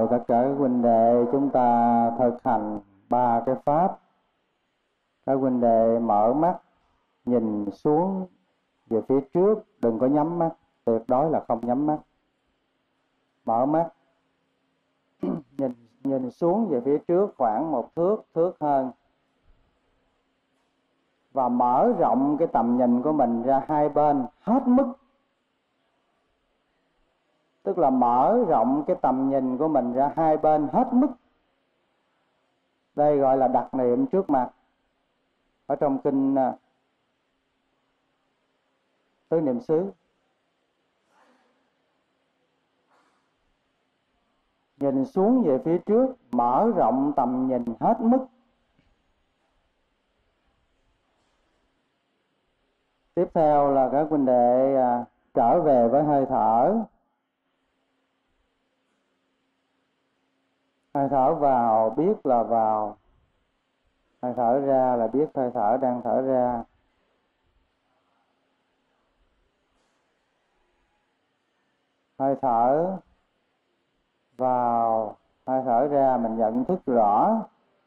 mời tất cả các huynh đệ chúng ta thực hành 3 cái pháp. Các huynh đệ mở mắt, nhìn xuống về phía trước, đừng có nhắm mắt, tuyệt đối là không nhắm mắt. Mở mắt, nhìn xuống về phía trước khoảng 1 thước hơn, và mở rộng cái tầm nhìn của mình ra hai bên hết mức. Tức là mở rộng cái tầm nhìn của mình ra hai bên hết mức. Đây gọi là đặt niệm trước mặt. Ở trong kinh Tứ Niệm xứ, nhìn xuống về phía trước, mở rộng tầm nhìn hết mức. Tiếp theo là các huynh đệ trở về với hơi thở. Hơi thở vào biết là vào, hơi thở ra là biết hơi thở đang thở ra. Hơi thở vào, hơi thở ra mình nhận thức rõ.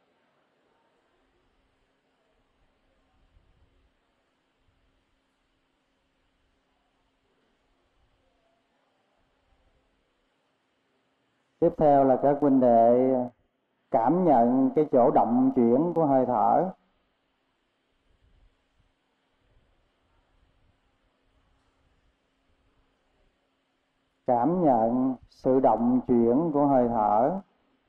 Tiếp theo là các huynh đệ cảm nhận cái chỗ động chuyển của hơi thở. Cảm nhận sự động chuyển của hơi thở.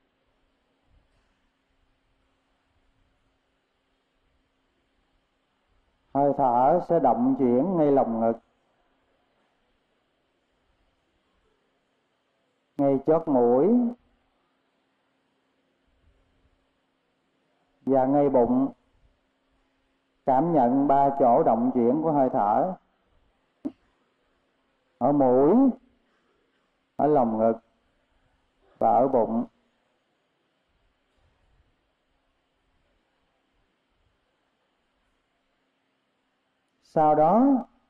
Hơi thở sẽ động chuyển ngay lồng ngực, ngay chót mũi và ngay bụng. Cảm nhận 3 chỗ động chuyển của hơi thở: ở mũi, ở lồng ngực và ở bụng. Sau đó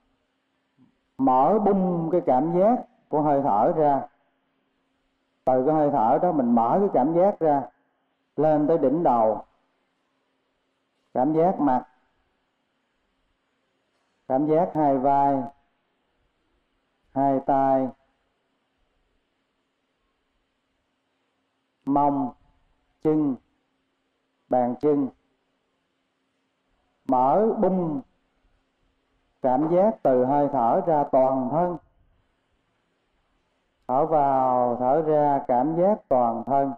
mở bung cái cảm giác của hơi thở ra. Từ cái hơi thở đó mình mở cái cảm giác ra lên tới đỉnh đầu. Cảm giác mặt, cảm giác hai vai, hai tay, mông, chân, bàn chân. Mở bung cảm giác từ hơi thở ra toàn thân. Thở vào, thở ra, cảm giác toàn thân.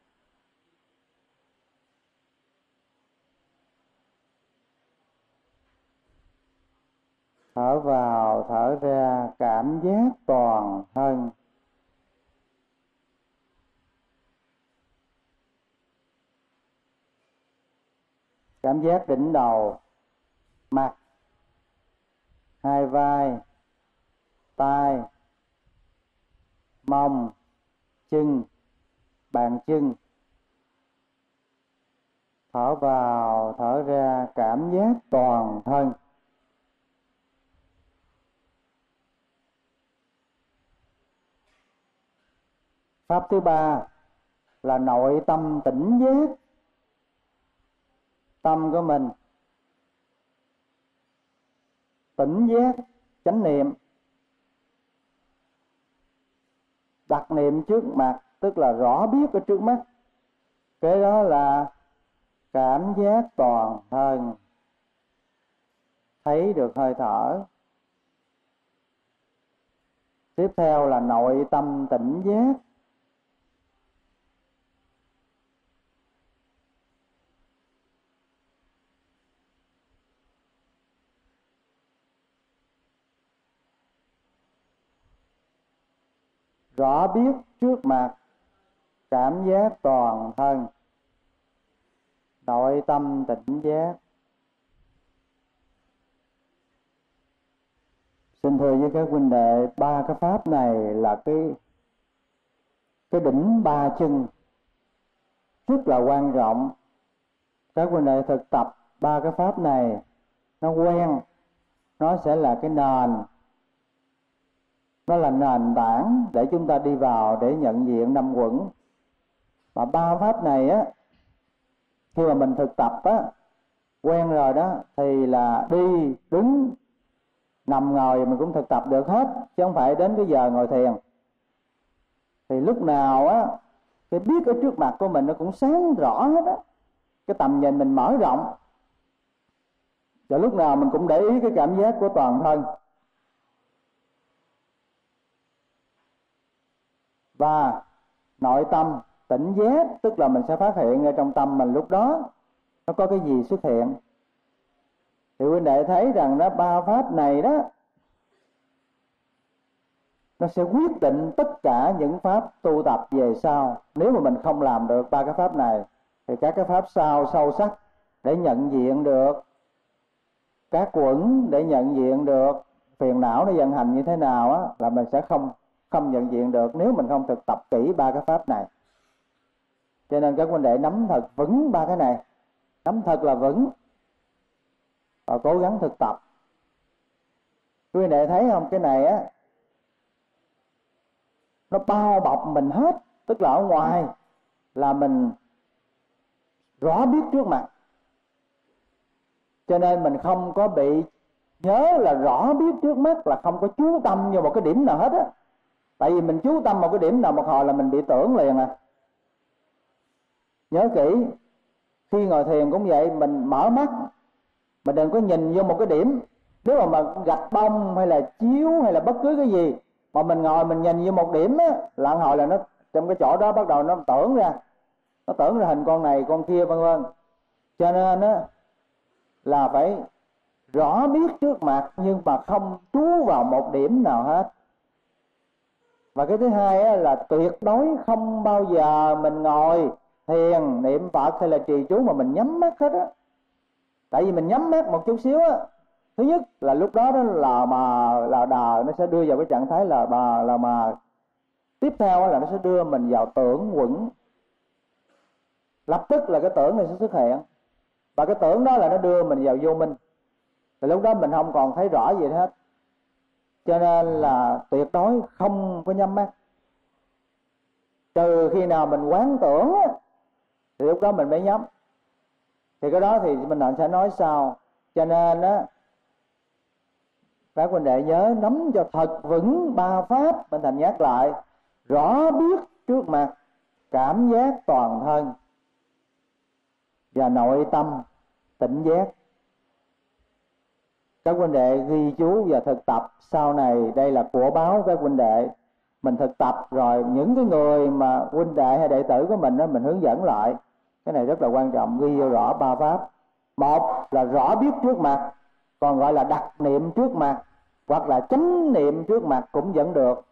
Thở vào, thở ra, cảm giác toàn thân. Cảm giác đỉnh đầu, mặt, hai vai, tay, mông, chân, bàn chân. Thở vào, thở ra, cảm giác toàn thân. Pháp thứ 3 là nội tâm tỉnh giác. Tâm của mình tỉnh giác, chánh niệm. Đặt niệm trước mặt, tức là rõ biết ở trước mắt. Cái đó là cảm giác toàn thân, thấy được hơi thở. Tiếp theo là nội tâm tỉnh giác. Rõ biết trước mặt, cảm giác toàn thân, nội tâm tỉnh giác. Xin thưa với các huynh đệ, 3 cái pháp này là cái đỉnh 3 chân rất là quan trọng. Các huynh đệ thực tập 3 cái pháp này, nó quen, nó sẽ là cái nền, nó là nền tảng để chúng ta đi vào để nhận diện 5 uẩn. Mà ba pháp này á, khi mà mình thực tập á, quen rồi đó, thì là đi, đứng, nằm, ngồi mình cũng thực tập được hết, chứ không phải đến cái giờ ngồi thiền. Thì lúc nào á, cái biết ở trước mặt của mình nó cũng sáng rõ hết á, cái tầm nhìn mình mở rộng. Và lúc nào mình cũng để ý cái cảm giác của toàn thân. Và nội tâm tỉnh giác, tức là mình sẽ phát hiện ở trong tâm mình lúc đó nó có cái gì xuất hiện. Thì huynh đệ thấy rằng đó, ba pháp này đó, nó sẽ quyết định tất cả những pháp tu tập về sau. Nếu mà mình không làm được ba cái pháp này, thì các cái pháp sau sâu sắc để nhận diện được các quẩn, để nhận diện được phiền não nó vận hành như thế nào á, là mình sẽ không nhận diện được nếu mình không thực tập kỹ ba cái pháp này. Cho nên các huynh đệ nắm thật vững ba cái này, nắm thật là vững và cố gắng thực tập. Các huynh đệ thấy không, cái này á, nó bao bọc mình hết. Tức là ở ngoài là mình rõ biết trước mặt, cho nên mình không có bị nhớ là rõ biết trước mắt là không có chú tâm vào một cái điểm nào hết á. Tại vì mình chú tâm một cái điểm nào một hồi là mình bị tưởng liền à. Nhớ kỹ, khi ngồi thiền cũng vậy, mình mở mắt, mình đừng có nhìn vô một cái điểm. Nếu mà gạch bông hay là chiếu hay là bất cứ cái gì mà mình ngồi mình nhìn vô một điểm á, là hồi là nó trong cái chỗ đó bắt đầu nó tưởng ra hình con này con kia vân vân. Cho nên á, là phải rõ biết trước mặt nhưng mà không chú vào một điểm nào hết. Và cái thứ hai á, là tuyệt đối không bao giờ mình ngồi thiền niệm Phật hay là trì chú mà mình nhắm mắt hết á. Tại vì mình nhắm mắt một chút xíu á, thứ nhất là lúc đó là mà là đờ, nó sẽ đưa vào cái trạng thái là mà. Tiếp theo là nó sẽ đưa mình vào tưởng quẩn. Lập tức là cái tưởng này sẽ xuất hiện, và cái tưởng đó là nó đưa mình vào vô minh. Thì lúc đó mình không còn thấy rõ gì hết. Cho nên là tuyệt đối không có nhắm mắt. Trừ khi nào mình quán tưởng thì lúc đó mình mới nhắm. Thì cái đó thì mình sẽ nói sau. Cho nên á, các huynh đệ nhớ nắm cho thật vững ba pháp. Mình thành nhắc lại: rõ biết trước mặt, cảm giác toàn thân, và nội tâm tỉnh giác. Các huynh đệ ghi chú và thực tập sau này, đây là của báo các huynh đệ. Mình thực tập rồi những cái người mà huynh đệ hay đệ tử của mình đó, mình hướng dẫn lại. Cái này rất là quan trọng, ghi vô rõ ba pháp. Một là rõ biết trước mặt, còn gọi là đặc niệm trước mặt, hoặc là chánh niệm trước mặt cũng vẫn được.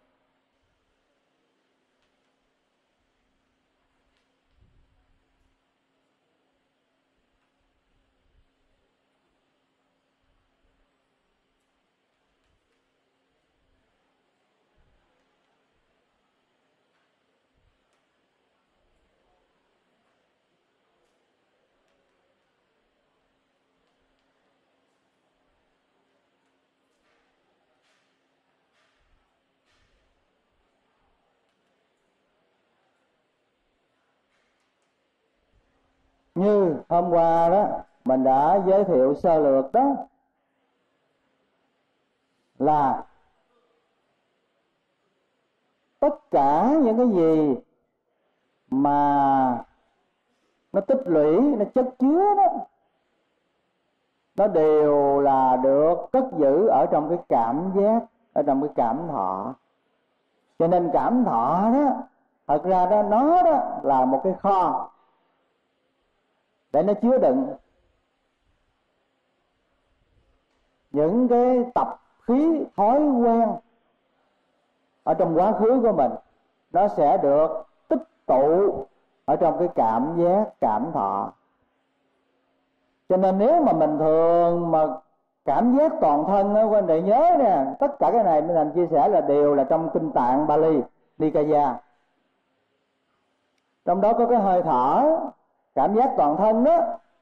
Như hôm qua đó mình đã giới thiệu sơ lược đó, là tất cả những cái gì mà nó tích lũy, nó chất chứa đó, nó đều là được cất giữ ở trong cái cảm giác, ở trong cái cảm thọ. Cho nên cảm thọ đó, thật ra đó, nó đó là một cái kho để nó chứa đựng những cái tập khí thói quen ở trong quá khứ của mình. Nó sẽ được tích tụ ở trong cái cảm giác, cảm thọ. Cho nên nếu mà mình thường mà cảm giác toàn thân á, quý anh chị nhớ nè, tất cả cái này mình thành chia sẻ là đều là trong kinh tạng Bali Nikaya. Trong đó có cái hơi thở, cảm giác toàn thân đó.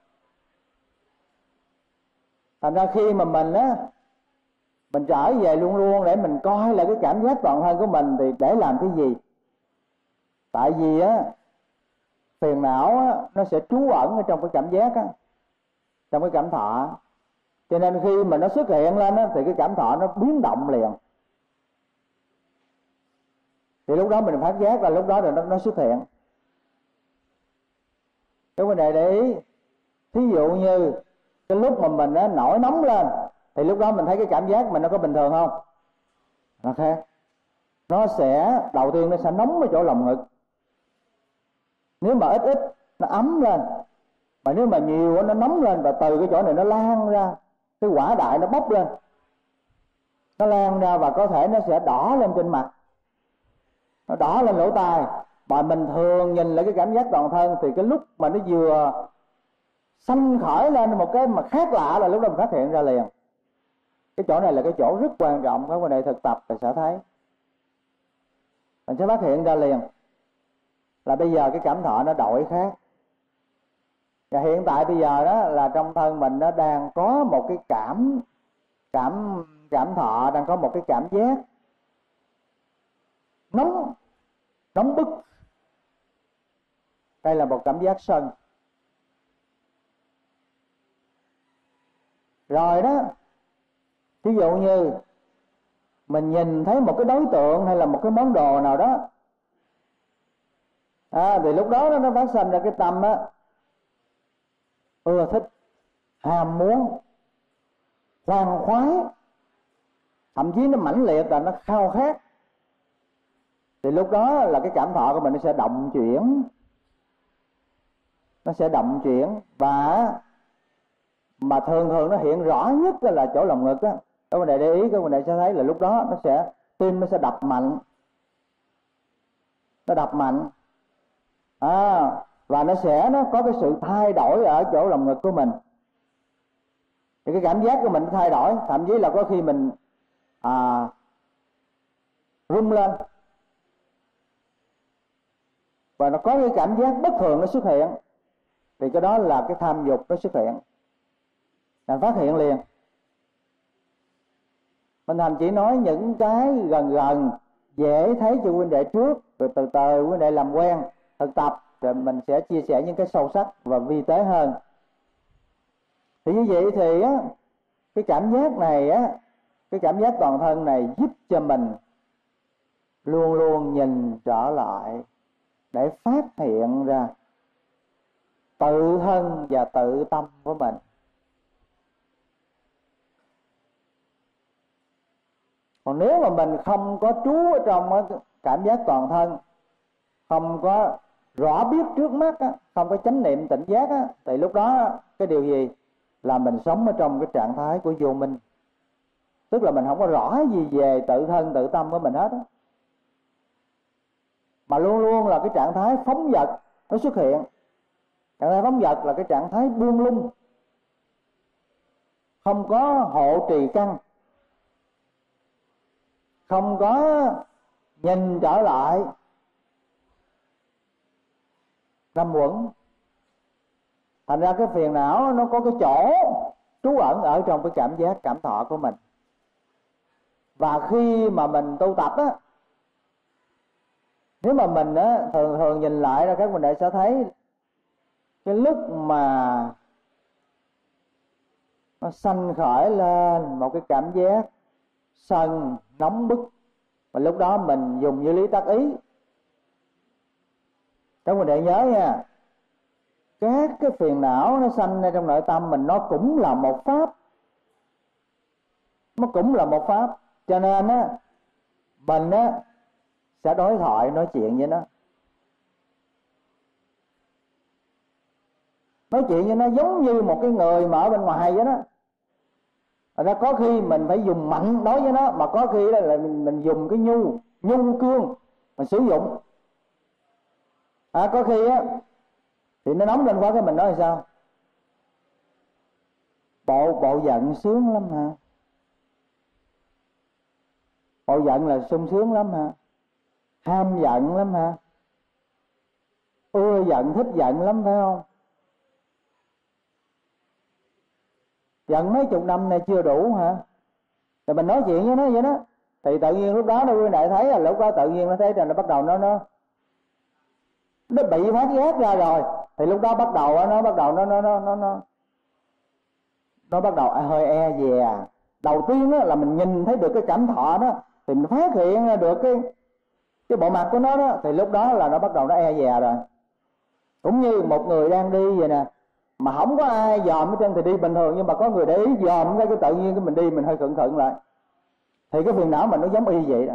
Thành ra khi mà mình á, mình trở về luôn luôn để mình coi lại cái cảm giác toàn thân của mình, thì để làm cái gì? Tại vì á, phiền não á, nó sẽ trú ẩn ở trong cái cảm giác á, trong cái cảm thọ. Cho nên khi mà nó xuất hiện lên á, thì cái cảm thọ nó biến động liền. Thì lúc đó mình phát giác là lúc đó rồi nó xuất hiện. Cái vấn đề để ý, thí dụ như cái lúc mà mình nó nổi nóng lên, thì lúc đó mình thấy cái cảm giác mình nó có bình thường không? Nó khác. Nó sẽ, đầu tiên nó sẽ nóng ở chỗ lồng ngực. Nếu mà ít ít nó ấm lên, mà nếu mà nhiều nó nóng lên, và từ cái chỗ này nó lan ra, cái quả đại nó bốc lên, nó lan ra và có thể nó sẽ đỏ lên trên mặt, nó đỏ lên lỗ tai. Mà mình thường nhìn lại cái cảm giác toàn thân, thì cái lúc mà nó vừa sanh khởi lên một cái mà khác lạ là lúc đó mình phát hiện ra liền. Cái chỗ này là cái chỗ rất quan trọng, các vấn đề thực tập là sẽ thấy. Mình sẽ phát hiện ra liền là bây giờ cái cảm thọ nó đổi khác. Và hiện tại bây giờ đó là trong thân mình nó đang có một cái cảm thọ, đang có một cái cảm giác nóng bức. Đây là một cảm giác sân. Rồi đó, ví dụ như mình nhìn thấy một cái đối tượng hay là một cái món đồ nào đó, thì lúc đó nó phát sinh ra cái tâm á, ưa thích, ham muốn, khoan khoái, thậm chí nó mãnh liệt là nó khao khát. Thì lúc đó là cái cảm thọ của mình nó sẽ động chuyển. Nó sẽ động chuyển. Và mà thường nó hiện rõ nhất là chỗ lồng ngực á. Các bạn để ý, các bạn sẽ thấy là lúc đó nó sẽ, tim nó sẽ đập mạnh. Nó đập mạnh. Và nó có cái sự thay đổi ở chỗ lồng ngực của mình. Thì cái cảm giác của mình thay đổi, thậm chí là có khi mình rung lên, và nó có cái cảm giác bất thường nó xuất hiện. Thì cái đó là cái tham dục nó xuất hiện, là phát hiện liền. Mình thậm chỉ nói những cái gần dễ thấy cho huynh đệ trước, rồi từ từ huynh đệ làm quen thực tập, rồi mình sẽ chia sẻ những cái sâu sắc và vi tế hơn. Thì như vậy thì á, cái cảm giác này á, cái cảm giác toàn thân này giúp cho mình luôn luôn nhìn trở lại để phát hiện ra tự thân và tự tâm của mình. Còn nếu mà mình không có trú ở trong cảm giác toàn thân, không có rõ biết trước mắt á, không có chánh niệm tỉnh giác á, thì lúc đó cái điều gì là mình sống ở trong cái trạng thái của vô minh. Tức là mình không có rõ gì về tự thân tự tâm của mình hết á, mà luôn luôn là cái trạng thái phóng dật nó xuất hiện. Trạng thái phóng dật là cái trạng thái buông lung, không có hộ trì căn, không có nhìn trở lại năm uẩn. Thành ra cái phiền não nó có cái chỗ trú ẩn ở trong cái cảm giác cảm thọ của mình. Và khi mà mình tu tập á, nếu mà mình á, thường nhìn lại ra, các huynh đệ sẽ thấy cái lúc mà nó sanh khởi lên một cái cảm giác sân nóng bức, và lúc đó mình dùng như lý tác ý. Các huynh đệ nhớ nha, các cái phiền não nó sanh ra trong nội tâm mình, nó cũng là một pháp. Nó cũng là một pháp. Cho nên á, mình á sẽ đối thoại, nói chuyện với nó. Nói chuyện với nó giống như một cái người mà ở bên ngoài vậy đó. Ra có khi mình phải dùng mạnh đối với nó, mà có khi là mình dùng cái nhu cương mình sử dụng. Có khi á thì nó nóng lên quá, cái mình nói là sao? Bộ giận sướng lắm hả? Bộ giận là sung sướng lắm hả? Ham giận lắm hả? Ưa giận thích giận lắm phải không? Giận mấy chục năm này chưa đủ hả? Rồi mình nói chuyện với nó vậy đó, thì tự nhiên lúc đó nó quý đại thấy là lúc đó tự nhiên nó thấy là nó bắt đầu nó nó bị phát giác ra rồi thì lúc đó bắt đầu nó bắt đầu hơi e dè. Đầu tiên là mình nhìn thấy được cái cảm thọ đó thì mình phát hiện ra được cái bộ mặt của nó đó, thì lúc đó là nó bắt đầu nó e dè rồi. Cũng như một người đang đi vậy nè, mà không có ai dòm hết trơn thì đi bình thường, nhưng mà có người để ý dòm cái tự nhiên cái mình đi mình hơi khựng khựng lại, thì cái phiền não mình nó giống y vậy đó.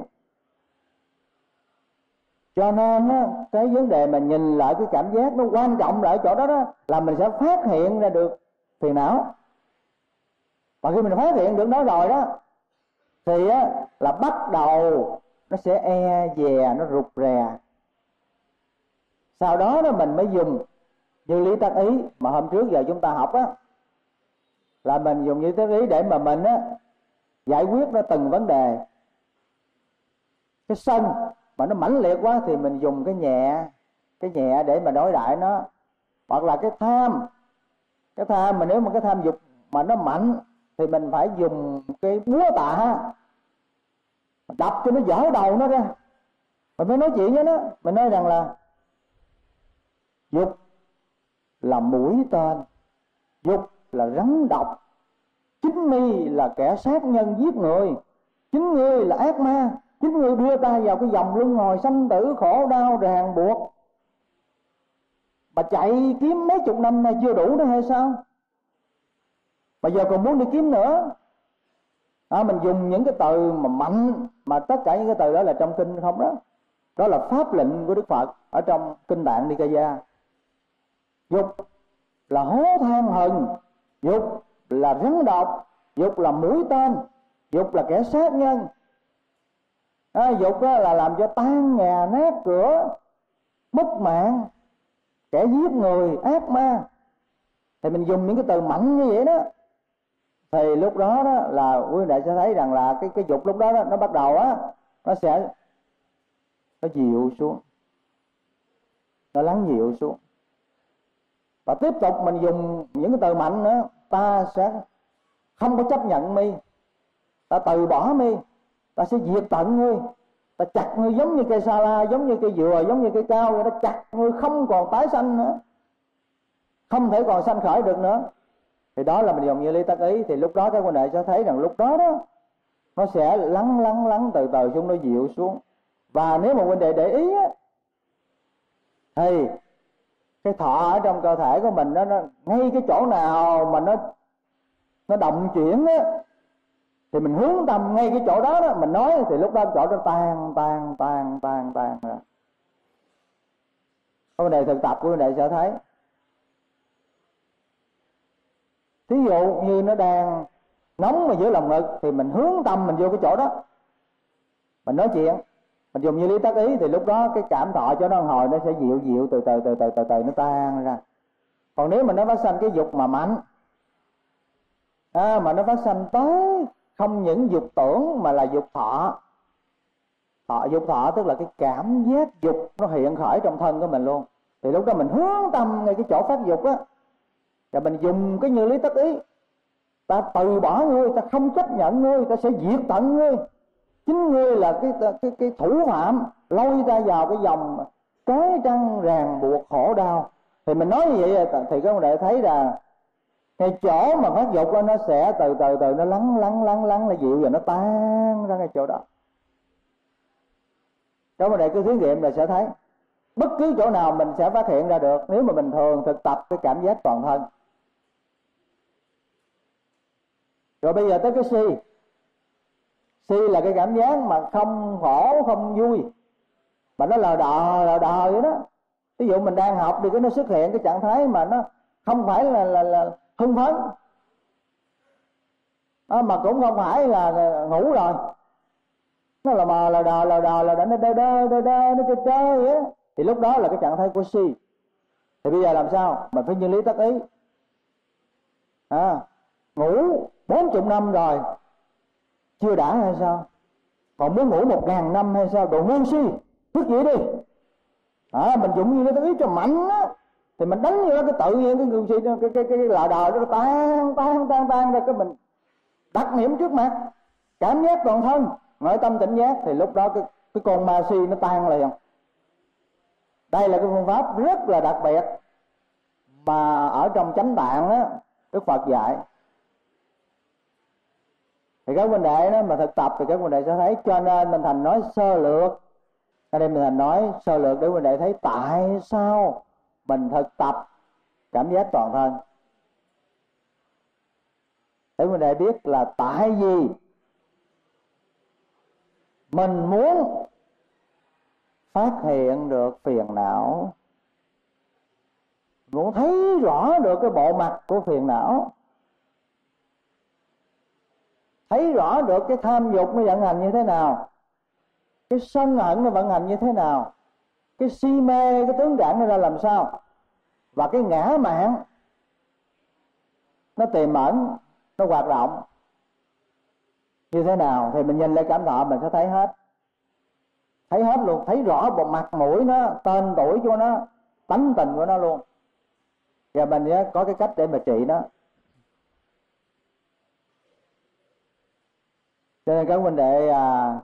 Cho nên á, cái vấn đề mà nhìn lại cái cảm giác nó quan trọng lại chỗ đó đó, là mình sẽ phát hiện ra được phiền não. Và khi mình phát hiện được nó rồi đó thì á, là bắt đầu nó sẽ e dè, nó rụt rè. Sau đó đó mình mới dùng như lý tác ý mà hôm trước giờ chúng ta học á, là mình dùng như lý tác ý để mà mình á giải quyết nó từng vấn đề. Cái sân mà nó mãnh liệt quá thì mình dùng cái nhẹ để mà đối đãi nó. Hoặc là cái tham mà nếu mà cái tham dục mà nó mạnh thì mình phải dùng cái búa tạ đập cho nó vỡ đầu nó ra. Mình phải nói chuyện với nó, mình nói rằng là dục là mũi tên, dục là rắn độc, chính mi là kẻ sát nhân giết người, chính ngươi là ác ma, chính ngươi đưa ta vào cái vòng luân hồi sanh tử khổ đau ràng buộc. Mà chạy kiếm mấy chục năm này chưa đủ nữa hay sao? Bây giờ còn muốn đi kiếm nữa. Mình dùng những cái từ mà mạnh, mà tất cả những cái từ đó là trong kinh không đó. Đó là pháp lệnh của Đức Phật ở trong kinh Tạng Nikaya. Dục là hố than hừng, dục là rắn độc, dục là mũi tên, dục là kẻ sát nhân. Dục là làm cho tan nhà nát cửa, mất mạng, kẻ giết người, ác ma. Thì mình dùng những cái từ mạnh như vậy đó, thì lúc đó đó là quý vị đại sẽ thấy rằng là cái dục lúc đó, nó bắt đầu á, nó dịu xuống, nó lắng dịu xuống. Và tiếp tục mình dùng những cái từ mạnh nữa, ta sẽ không có chấp nhận mi, ta từ bỏ mi, ta sẽ diệt tận ngươi, ta chặt ngươi giống như cây sa la, giống như cây dừa, giống như cây cao vậy đó, chặt ngươi không còn tái sanh nữa, không thể còn sanh khởi được nữa. Thì đó là mình dùng như lý tác ý. Thì lúc đó các huynh đệ sẽ thấy rằng lúc đó đó nó sẽ lắng từ từ xuống, nó dịu xuống. Và nếu mà huynh đệ để ý á, thì cái thọ ở trong cơ thể của mình nó ngay cái chỗ nào mà nó động chuyển á, thì mình hướng tâm ngay cái chỗ đó đó, mình nói thì lúc đó chỗ đó tan ra. Cái vấn đề thực tập của vấn đề sẽ thấy. Thí dụ như nó đang nóng mà giữa lòng ngực thì mình hướng tâm mình vô cái chỗ đó, mình nói chuyện, mình dùng như lý tác ý, thì lúc đó cái cảm thọ cho nó hồi nó sẽ dịu từ từ nó tan ra. Còn nếu mà nó phát sanh cái dục mà mạnh mà nó phát sanh tới không những dục tưởng mà là dục thọ. Dục thọ tức là cái cảm giác dục nó hiện khởi trong thân của mình luôn. Thì lúc đó mình hướng tâm ngay cái chỗ phát dục á, và mình dùng cái như lý tác ý, ta từ bỏ ngươi, ta không chấp nhận ngươi, ta sẽ diệt tận ngươi, chính ngươi là cái thủ phạm lôi ta vào cái vòng trói trăng ràng buộc khổ đau. Thì mình nói như vậy thì các bạn đệ thấy là cái chỗ mà phát dục đó, nó sẽ từ nó lắng nó dịu, rồi nó tan ra cái chỗ đó. Các bạn đệ cứ thí nghiệm là sẽ thấy bất cứ chỗ nào mình sẽ phát hiện ra được, nếu mà mình thường thực tập cái cảm giác toàn thân. Rồi bây giờ tới cái si là cái cảm giác mà không khổ không vui, mà nó lờ đờ vậy đó. Ví dụ mình đang học thì nó xuất hiện cái trạng thái mà nó không phải là hưng phấn, mà cũng không phải là ngủ rồi, nó là mờ lờ đờ nó đơ vậy đó. Thì lúc đó là cái trạng thái của si. Thì bây giờ làm sao? Mình phải như lý tác ý. Ngủ 40 năm rồi chưa đã hay sao? Còn muốn ngủ 1000 năm hay sao? Đồ ngu si, thức dậy đi. Mình dùng như lý tác ý cho mạnh á, thì mình đánh vô cái tự nhiên cái ngu si, cái lờ đờ nó tan ra, cái mình đặt niệm trước mặt, cảm giác toàn thân, nội tâm tỉnh giác, thì lúc đó cái con ma si nó tan liền. Đây là cái phương pháp rất là đặc biệt mà ở trong Chánh Tạng đó Đức Phật dạy. Thì các huynh đệ đó mà thực tập thì các huynh đệ sẽ thấy. Cho nên mình Thành nói sơ lược, ở đây mình Thành nói sơ lược để huynh đệ thấy tại sao mình thực tập cảm giác toàn thân. Để huynh đệ biết là tại vì mình muốn phát hiện được phiền não, muốn thấy rõ được cái bộ mặt của phiền não, thấy rõ được cái tham dục nó vận hành như thế nào, cái sân hận nó vận hành như thế nào, cái si mê, cái tướng trạng nó ra làm sao, và cái ngã mạn nó tiềm ẩn, nó hoạt động như thế nào. Thì mình nhìn lại cảm thọ mình sẽ thấy hết. Thấy hết luôn, thấy rõ bộ mặt mũi nó, tên tuổi của nó, tánh tình của nó luôn. Và mình có cái cách để mà trị nó. Cho nên các huynh đệ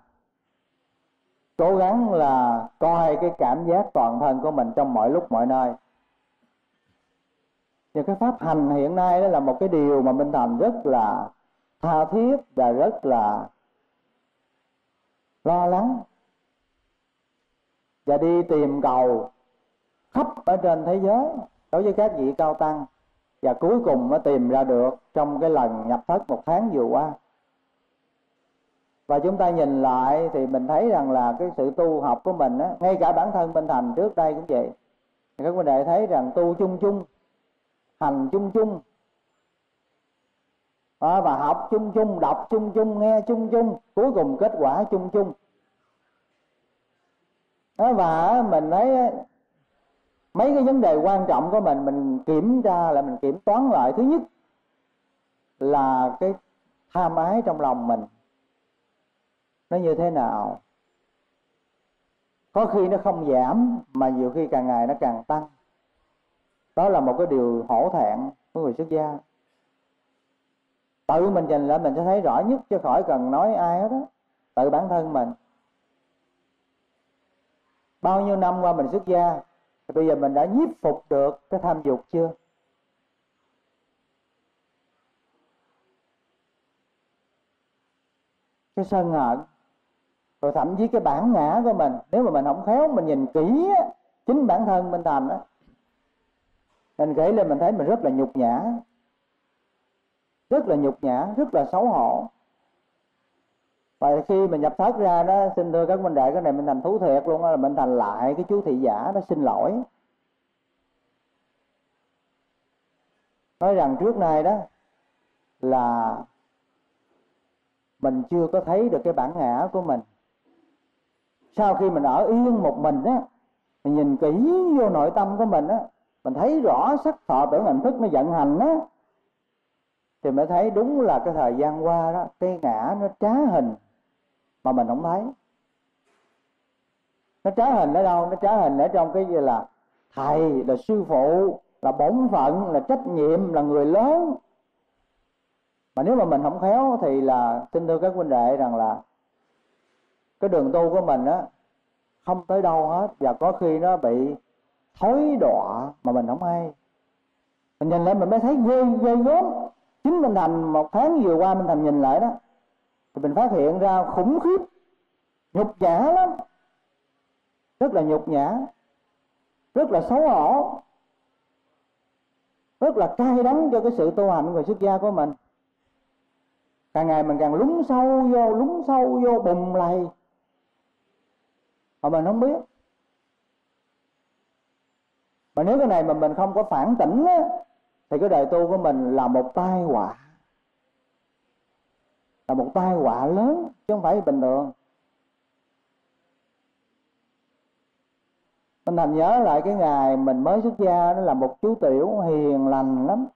cố gắng là coi cái cảm giác toàn thân của mình trong mọi lúc mọi nơi. Và cái pháp hành hiện nay đó là một cái điều mà Minh Thành rất là tha thiết và rất là lo lắng, và đi tìm cầu khắp ở trên thế giới đối với các vị cao tăng, và cuối cùng mới tìm ra được trong cái lần nhập thất 1 tháng vừa qua. Và chúng ta nhìn lại thì mình thấy rằng là cái sự tu học của mình á, ngay cả bản thân Minh Thành trước đây cũng vậy. Thì các huynh đệ thấy rằng tu chung chung, hành chung chung, và học chung chung, đọc chung chung, nghe chung chung, cuối cùng kết quả chung chung. Và mình thấy mấy cái vấn đề quan trọng của mình kiểm tra lại, mình kiểm toán lại. Thứ nhất là cái tham ái trong lòng mình nó như thế nào. Có khi nó không giảm mà nhiều khi càng ngày nó càng tăng. Đó là một cái điều hổ thẹn của người xuất gia. Tự mình nhìn lại mình sẽ thấy rõ nhất, chứ khỏi cần nói ai hết đó. Tự bản thân mình. Bao nhiêu năm qua mình xuất gia, thì bây giờ mình đã nhiếp phục được cái tham dục chưa? Cái sân hận, rồi thậm chí cái bản ngã của mình, nếu mà mình không khéo, mình nhìn kỹ á, chính bản thân Minh Thành á, mình kể lên mình thấy mình rất là nhục nhã, rất là nhục nhã, rất là xấu hổ. Và khi mình nhập thất ra đó, xin thưa các huynh đệ, cái này Minh Thành thú thiệt luôn đó, là Minh Thành lại cái chú thị giả đó xin lỗi, nói rằng trước nay đó là mình chưa có thấy được cái bản ngã của mình. Sau khi mình ở yên một mình á, mình nhìn kỹ vô nội tâm của mình á, mình thấy rõ sắc thọ tưởng hành thức nó vận hành á, thì mới thấy đúng là cái thời gian qua đó, cái ngã nó trá hình mà mình không thấy. Nó trá hình ở đâu? Nó trá hình ở trong cái gì là thầy, là sư phụ, là bổn phận, là trách nhiệm, là người lớn. Mà nếu mà mình không khéo thì là xin thưa các huynh đệ rằng là cái đường tu của mình á không tới đâu hết, và có khi nó bị thối đọa mà mình không hay. Mình nhìn lại mình mới thấy ghê gớm. Chính Minh Thành 1 tháng vừa qua Minh Thành nhìn lại đó, thì mình phát hiện ra khủng khiếp, nhục nhã lắm, rất là nhục nhã, rất là xấu hổ, rất là cay đắng cho cái sự tu hành của xuất gia của mình. Càng ngày mình càng lún sâu vô bùng lầy mà mình không biết. Mà nếu cái này mà mình không có phản tỉnh á, thì cái đời tu của mình là một tai họa, là một tai họa lớn chứ không phải bình thường. Mình Thành nhớ lại cái ngày mình mới xuất gia, nó là một chú tiểu hiền lành lắm,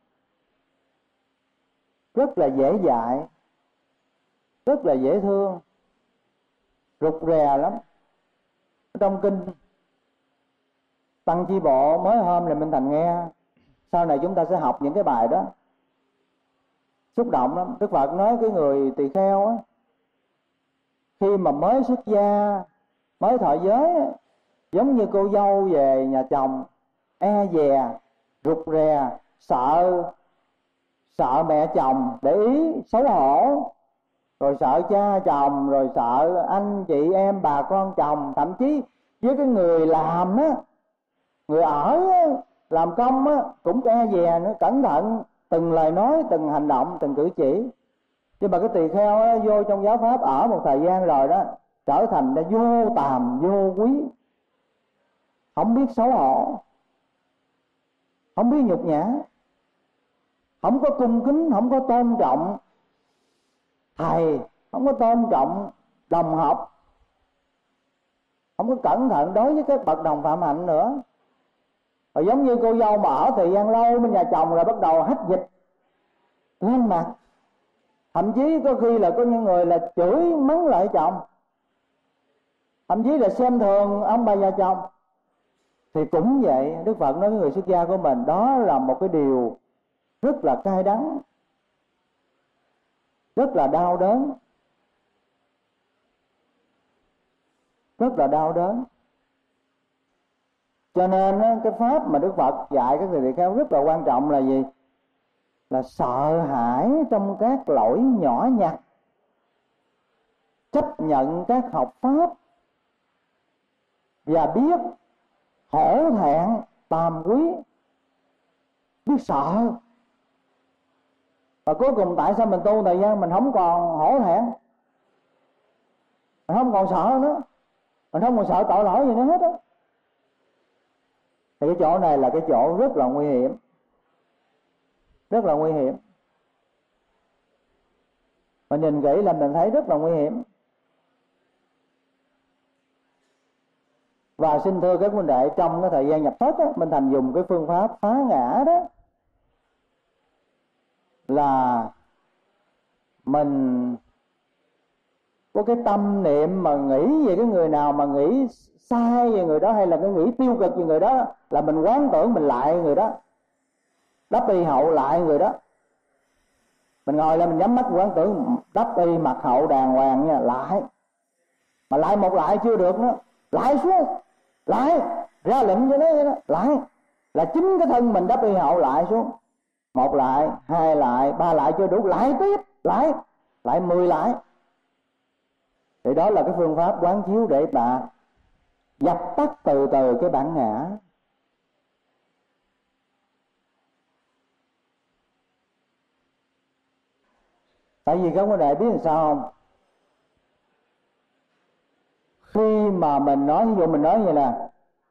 rất là dễ dạy, rất là dễ thương, rụt rè lắm. Trong kinh Tăng Chi Bộ mới hôm là Minh Thành nghe, sau này chúng ta sẽ học những cái bài đó, xúc động lắm. Đức Phật nói cái người tỳ kheo á, khi mà mới xuất gia, mới thọ giới á, Giống như cô dâu về nhà chồng e dè, rụt rè, sợ mẹ chồng để ý, xấu hổ, rồi sợ cha chồng, rồi sợ anh chị em bà con chồng, thậm chí với cái người làm á, người ở á, làm công á, cũng e dè nữa, cẩn thận từng lời nói, từng hành động, từng cử chỉ. Nhưng mà cái tỳ kheo á, vô trong giáo pháp ở một thời gian rồi đó, trở thành đã vô tàm vô quý, không biết xấu hổ, không biết nhục nhã, không có cung kính, không có tôn trọng thầy, không có tôn trọng đồng học, không có cẩn thận đối với các bậc đồng phạm hạnh nữa. Và giống như cô dâu mà ở thời gian lâu bên nhà chồng rồi bắt đầu hách dịch lên mặt, thậm chí có khi là có những người là chửi mắng lại chồng, thậm chí là xem thường ông bà nhà chồng. Thì cũng vậy, Đức Phật nói với người xuất gia của mình, đó là một cái điều rất là cay đắng, rất là đau đớn, rất là đau đớn. Cho nên cái pháp mà Đức Phật dạy các thầy tỳ kheo rất là quan trọng là gì? Là sợ hãi trong các lỗi nhỏ nhặt, chấp nhận các học pháp, và biết hổ thẹn tàm quý, biết sợ. Và cuối cùng tại sao mình tu thời gian mình không còn hổ thẹn, mình không còn sợ nữa, mình không còn sợ tội lỗi gì nữa hết á. Thì cái chỗ này là cái chỗ rất là nguy hiểm, rất là nguy hiểm. Mình nhìn kỹ là mình thấy rất là nguy hiểm. Và xin thưa các huynh đệ, trong cái thời gian nhập thất á, Minh Thành dùng cái phương pháp phá ngã đó là mình có cái tâm niệm mà nghĩ về cái người nào mà nghĩ sai về người đó, hay là cái nghĩ tiêu cực về người đó, là mình quán tưởng mình lại người đó, đắp y hậu lại người đó. Mình ngồi lên mình nhắm mắt quán tưởng đắp y mặt hậu đàng hoàng nha, lại. Mà lại một lại chưa được nữa, lại xuống, lại, ra lệnh cho nó lại. Là chính cái thân mình đắp y hậu lại xuống. Một lại, hai lại, ba lại chưa đủ, lại tiếp, lại 10 lại. Thì đó là cái phương pháp quán chiếu để ta dập tắt từ từ cái bản ngã. Tại vì các vấn đề biết làm sao không? Khi mà mình nói, ví dụ mình nói như là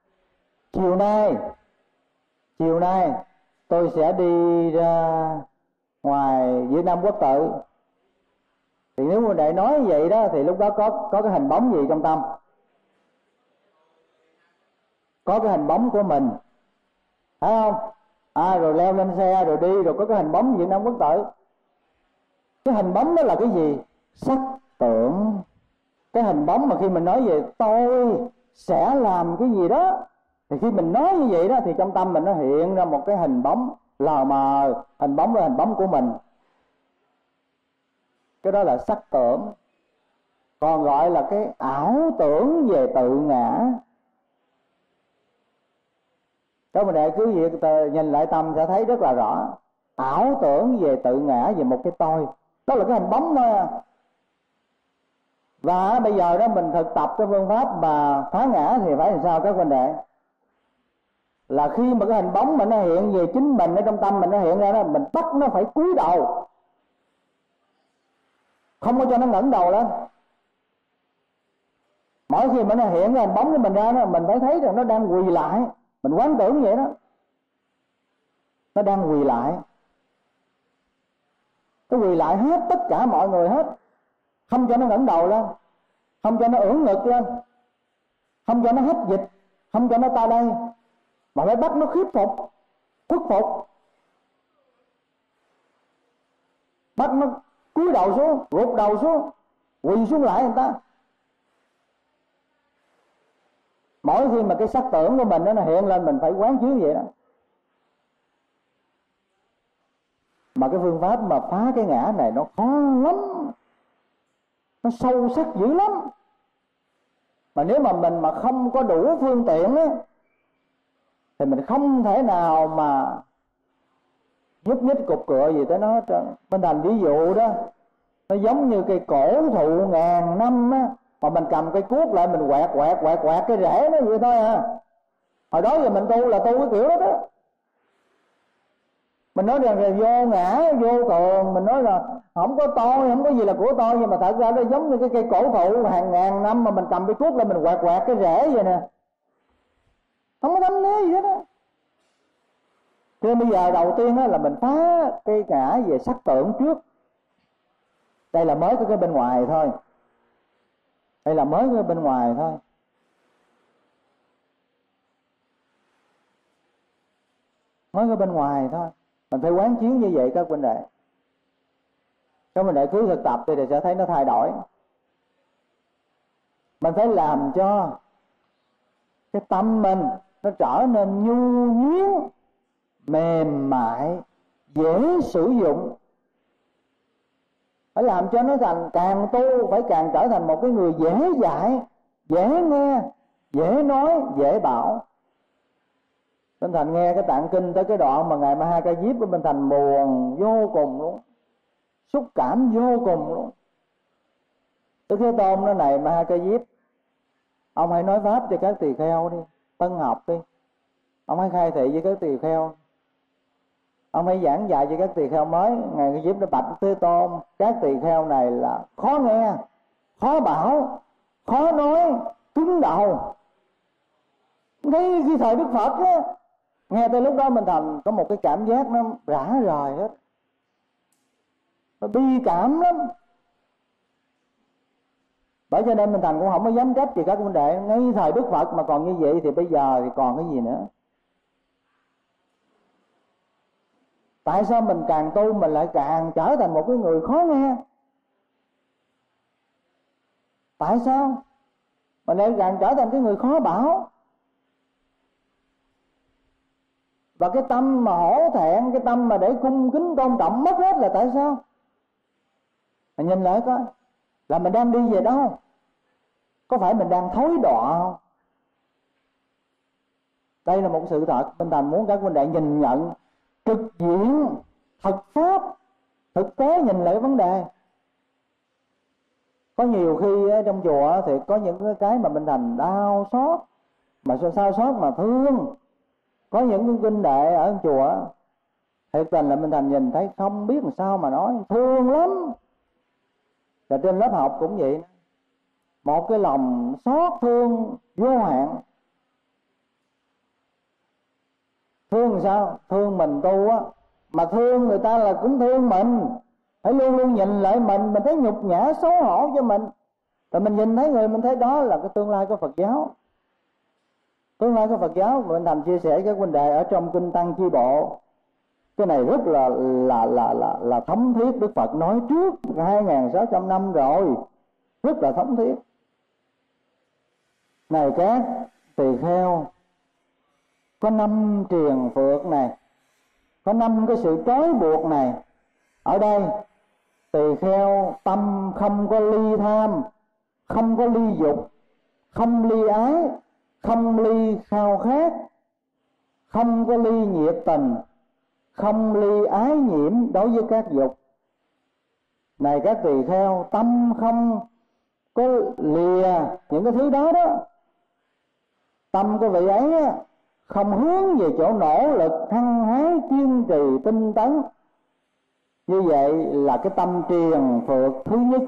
chiều nay tôi sẽ đi ra ngoài Việt Nam Quốc tự, thì nếu mà đại nói vậy đó thì lúc đó có cái hình bóng gì trong tâm? Có cái hình bóng của mình, phải không? Rồi leo lên xe rồi đi, rồi có cái hình bóng Việt Nam Quốc tự. Cái hình bóng đó là cái gì? Sắc tưởng. Cái hình bóng mà khi mình nói về tôi sẽ làm cái gì đó, thì khi mình nói như vậy đó thì trong tâm mình nó hiện ra một cái hình bóng lờ mờ, hình bóng là hình bóng của mình. Cái đó là sắc tưởng. Còn gọi là cái ảo tưởng về tự ngã. Các bạn đại cứ việc nhìn lại tâm sẽ thấy rất là rõ. Ảo tưởng về tự ngã, về một cái tôi, đó là cái hình bóng thôi. Và bây giờ đó mình thực tập cái phương pháp mà phá ngã thì phải làm sao các huynh đệ? Là khi mà cái hình bóng mà nó hiện về chính mình ở trong tâm mình, nó hiện ra đó, mình bắt nó phải cúi đầu, không có cho nó ngẩng đầu lên. Mỗi khi mà nó hiện cái hình bóng của mình ra đó, mình phải thấy rằng nó đang quỳ lại. Mình quán tưởng vậy đó, nó đang quỳ lại. Nó quỳ lại hết tất cả mọi người hết, không cho nó ngẩng đầu lên, không cho nó ưỡn ngực lên, không cho nó hít dịch, không cho nó ta đây, mà phải bắt nó khiếp phục, khuất phục, bắt nó cúi đầu xuống, gục đầu xuống, quỳ xuống lại người ta. Mỗi khi mà cái sắc tưởng của mình nó hiện lên, mình phải quán chiếu vậy đó. Mà cái phương pháp mà phá cái ngã này nó khó lắm, nó sâu sắc dữ lắm. Mà nếu mà mình mà không có đủ phương tiện á, thì mình không thể nào mà giúp nhích cục cựa gì tới nó hết trơn. Bên Thành ví dụ đó, nó giống như cây cổ thụ ngàn năm á, mà mình cầm cây cuốc lại mình quẹt cái rễ nó vậy thôi à. Hồi đó giờ mình tu là tu cái kiểu đó đó. Mình nói rằng là vô ngã vô tường, mình nói là không có tôi, không có gì là của tôi, nhưng mà thật ra nó giống như cái cây cổ thụ hàng ngàn năm mà mình cầm cây cuốc lên mình quẹt cái rễ vậy nè, không có đánh lý gì hết á. Cho nên bây giờ đầu tiên là mình phá cái ngã về sắc tưởng trước. Đây là mới cái bên ngoài thôi, đây là mới cái bên ngoài thôi. Mới cái bên ngoài thôi, mình phải quán chiếu như vậy các huynh đệ. Các huynh đệ cứ thực tập thì sẽ thấy nó thay đổi. Mình phải làm cho cái tâm mình nó trở nên nhu nhuyễn, mềm mại, dễ sử dụng. Phải làm cho nó thành, càng tu phải càng trở thành một cái người dễ dạy, dễ nghe, dễ nói, dễ bảo. Bên Thành nghe cái tạng kinh tới cái đoạn mà ngài Ma Ha Ca Diếp của bên Thành buồn vô cùng luôn, xúc cảm vô cùng luôn. Đức Thế Tôn nói này Ma Ha Ca Diếp, ông hãy nói pháp cho các tỳ kheo đi, tân học đi. Ông hãy khai thị với các tỳ kheo, ông hãy giảng dạy cho các tỳ kheo mới. Ngài Ca Diếp đã bạch Thế Tôn, các tỳ kheo này là khó nghe, khó bảo, khó nói, cứng đầu. Cái thời Đức Phật á, nghe tới lúc đó mình Thành có một cái cảm giác nó rã rời hết, nó bi cảm lắm. Bởi cho nên mình Thành cũng không có dám trách gì các huynh đệ. Ngay thời Đức Phật mà còn như vậy thì bây giờ thì còn cái gì nữa. Tại sao mình càng tu mình lại càng trở thành một cái người khó nghe? Tại sao mình lại càng trở thành cái người khó bảo? Và cái tâm mà hổ thẹn, cái tâm mà để cung kính tôn trọng mất hết là tại sao? Mình nhìn lại coi, là mình đang đi về đâu? Có phải mình đang thối đọa không? Đây là một sự thật. Bên Thành muốn các huynh đệ nhìn nhận trực diện, thực pháp, thực tế nhìn lại vấn đề. Có nhiều khi trong chùa thì có những cái mà bên Thành đau xót, mà sao xót mà thương. Có những cái huynh đệ ở chùa thiệt tình là bên Thành nhìn thấy không biết làm sao mà nói, thương lắm. Và trên lớp học cũng vậy, một cái lòng xót thương vô hạn. Thương làm sao? Thương mình tu á, mà thương người ta là cũng thương mình. Phải luôn luôn nhìn lại mình thấy nhục nhã xấu hổ cho mình. Rồi mình nhìn thấy người mình thấy đó là cái tương lai của Phật giáo. Tương lai của Phật giáo. Mình Thành chia sẻ các huynh đệ ở trong kinh Tăng Chi Bộ, cái này rất là thấm thiết. Đức Phật nói trước 2.600 năm rồi, rất là thấm thiết. Này các tỳ kheo, có 5 triền phược này, có 5 cái sự trói buộc này. Ở đây tỳ kheo tâm không có ly tham, không có ly dục, không ly ái, không ly khao khát, không có ly nhiệt tình, không ly ái nhiễm đối với các dục. Này các tỳ kheo, tâm không có lìa những cái thứ đó đó. Tâm của vị ấy không hướng về chỗ nỗ lực hăng hái kiên trì tinh tấn. Như vậy là cái tâm triền phược thứ nhất.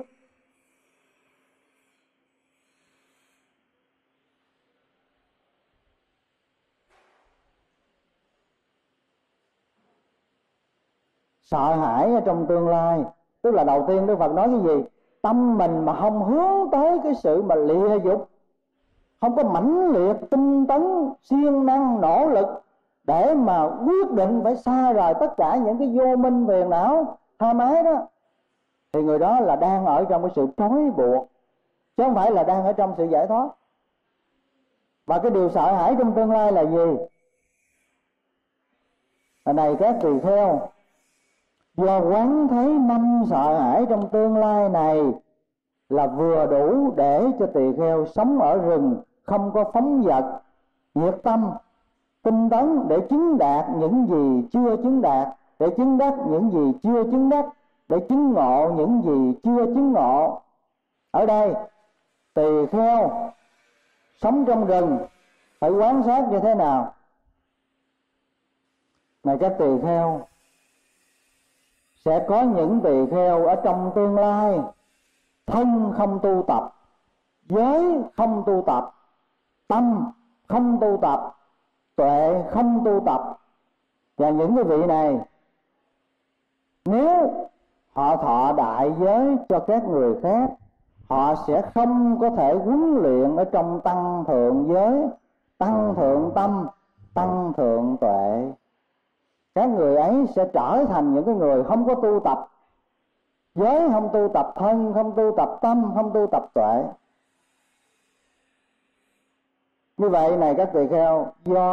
Sợ hãi ở trong tương lai. Tức là đầu tiên Đức Phật nói cái gì? Tâm mình mà không hướng tới cái sự mà lìa dục, không có mãnh liệt tinh tấn siêng năng nỗ lực để mà quyết định phải xa rời tất cả những cái vô minh phiền não tham ái đó, thì người đó là đang ở trong cái sự trói buộc, chứ không phải là đang ở trong sự giải thoát. Và cái điều sợ hãi trong tương lai là gì? Này các tỳ kheo, do quán thấy 5 sợ hãi trong tương lai này là vừa đủ để cho tỳ kheo sống ở rừng, không có phóng dật, nhiệt tâm, tinh tấn để chứng đạt những gì chưa chứng đạt, để chứng đắc những gì chưa chứng đắc, để chứng ngộ những gì chưa chứng ngộ. Ở đây tỳ kheo sống trong rừng phải quan sát như thế nào? Này các tỳ kheo, sẽ có những tỳ kheo ở trong tương lai thân không tu tập, giới không tu tập, tâm không tu tập, tuệ không tu tập. Và những cái vị này, nếu họ thọ đại giới cho các người khác, họ sẽ không có thể huấn luyện ở trong tăng thượng giới, tăng thượng tâm, tăng thượng tuệ. Các người ấy sẽ trở thành những cái người không có tu tập giới, không tu tập thân, không tu tập tâm, không tu tập tuệ. Như vậy này các tỳ kheo,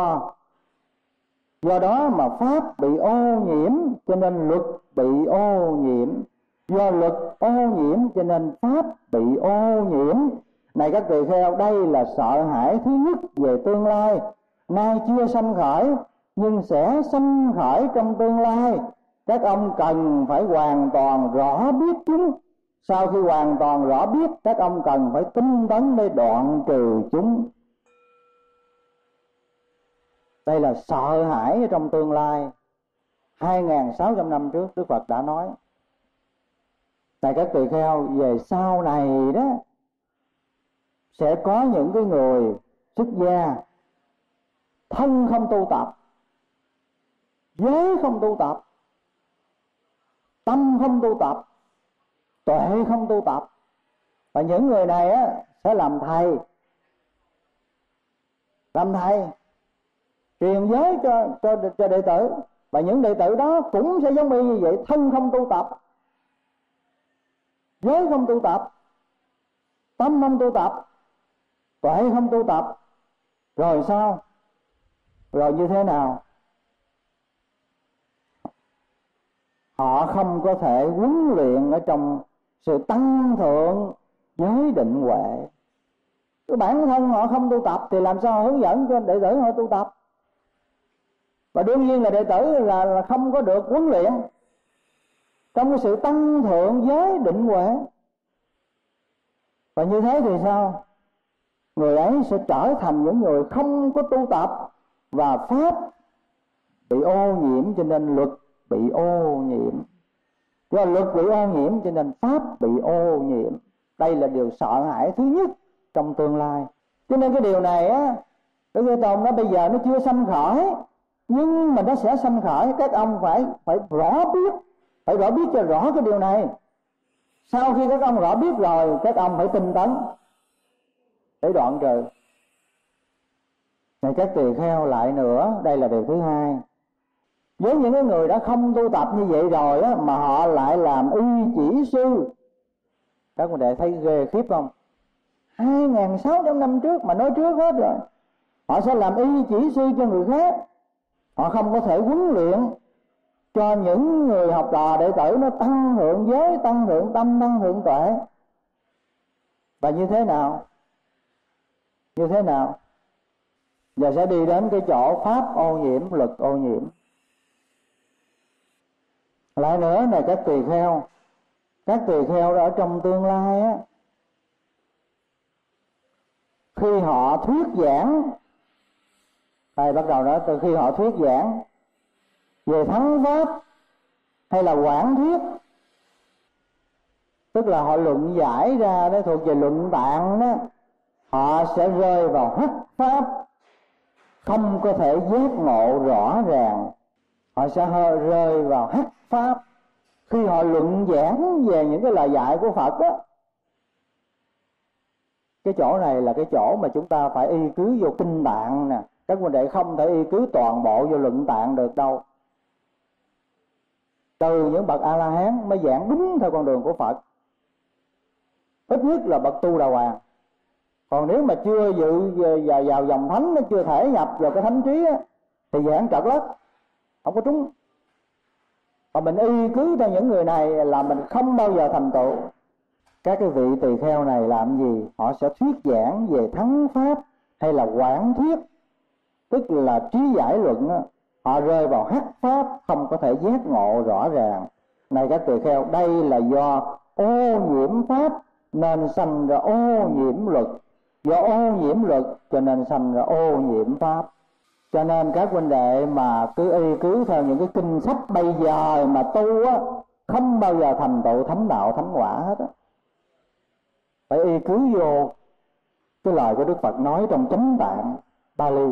do đó mà pháp bị ô nhiễm cho nên luật bị ô nhiễm, do luật ô nhiễm cho nên pháp bị ô nhiễm. Này các tỳ kheo, đây là sợ hãi thứ nhất về tương lai, nay chưa sanh khởi nhưng sẽ sanh khởi trong tương lai. Các ông cần phải hoàn toàn rõ biết chúng. Sau khi hoàn toàn rõ biết, các ông cần phải tinh tấn để đoạn trừ chúng. Đây là sợ hãi trong tương lai. 2.600 năm trước Đức Phật đã nói. Này các tỳ kheo, về sau này đó sẽ có những cái người xuất gia thân không tu tập, giới không tu tập, tâm không tu tập, tuệ không tu tập. Và những người này á sẽ làm thầy truyền giới cho đệ tử. Và những đệ tử đó cũng sẽ giống như vậy, thân không tu tập, giới không tu tập, tâm không tu tập, tuệ không tu tập. Rồi sao? Rồi như thế nào? Họ không có thể huấn luyện ở trong sự tăng thượng giới định huệ. Cái bản thân họ không tu tập thì làm sao hướng dẫn cho đệ tử họ tu tập? Và đương nhiên là đệ tử là không có được huấn luyện trong cái sự tăng thượng giới định huệ. Và như thế thì sao? Người ấy sẽ trở thành những người không có tu tập, và pháp bị ô nhiễm cho nên luật bị ô nhiễm. Do luật bị ô nhiễm cho nên pháp bị ô nhiễm. Đây là điều sợ hãi thứ nhất trong tương lai. Cho nên cái điều này á, Đức Thế Tôn nói bây giờ nó chưa sanh khởi, nhưng mà nó sẽ sanh khởi. Các ông phải rõ biết, phải rõ biết cho rõ cái điều này. Sau khi các ông rõ biết rồi, các ông phải tinh tấn để đoạn trừ. Này các tỳ kheo, lại nữa, đây là điều thứ hai. Với những cái người đã không tu tập như vậy rồi á, mà họ lại làm y chỉ sư. Các huynh đệ thấy ghê khiếp không? 2.600 năm trước mà nói trước hết rồi. Họ sẽ làm y chỉ sư cho người khác. Họ không có thể huấn luyện cho những người học trò đệ tử nó tăng thượng giới, tăng thượng tâm, tăng thượng tuệ. Và như thế nào? Như thế nào? Giờ sẽ đi đến cái chỗ pháp ô nhiễm, luật ô nhiễm. Lại nữa này các tỳ kheo, các tỳ kheo ở trong tương lai á, khi họ thuyết giảng, đây bắt đầu nói từ khi họ thuyết giảng về thắng pháp hay là quảng thuyết, tức là họ luận giải ra đó, thuộc về luận tạng đó, họ sẽ rơi vào hắc pháp, không có thể giác ngộ rõ ràng. Họ sẽ rơi vào hắc pháp khi họ luận giảng về những cái lời dạy của Phật đó. Cái chỗ này là cái chỗ mà chúng ta phải y cứ vô kinh tạng nè. Các huynh đệ không thể y cứ toàn bộ vô luận tạng được đâu. Từ những bậc A-la-hán mới giảng đúng theo con đường của Phật. Ít nhất là bậc tu đà hoàng. Còn nếu mà chưa dự vào dòng thánh, nó chưa thể nhập vào cái thánh trí á, thì giảng trật lất, không có trúng. Và mình y cứ theo những người này là mình không bao giờ thành tựu. các cái vị tỳ kheo này làm gì? Họ sẽ thuyết giảng về thắng pháp hay là quảng thuyết, tức là trí giải luận đó. Họ rơi vào hắc pháp, không có thể giác ngộ rõ ràng. Này các tỳ kheo, đây là do ô nhiễm pháp nên sanh ra ô nhiễm luật, do ô nhiễm luật cho nên sanh ra ô nhiễm pháp. Cho nên các huynh đệ mà cứ y cứ theo những cái kinh sách bây giờ mà tu á, không bao giờ thành tựu thánh đạo thánh quả hết á. Phải y cứ vô cái lời của Đức Phật nói trong Chánh Tạng Bali.